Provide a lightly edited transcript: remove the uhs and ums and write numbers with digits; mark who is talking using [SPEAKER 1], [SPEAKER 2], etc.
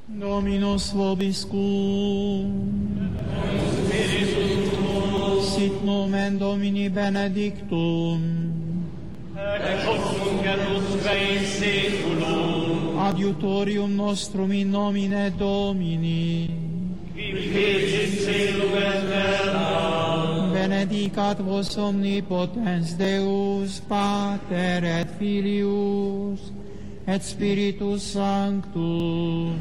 [SPEAKER 1] Dominus vobiscum. Sit nomen Domini benedictum.
[SPEAKER 2] Ex hoc nunc et usque in saeculum.
[SPEAKER 1] Adiutorium nostrum in nomine Domini.
[SPEAKER 2] Qui fecit caelum et terra.
[SPEAKER 1] Benedicat vos omnipotens Deus, Pater et Filius, et Spiritus Sanctus.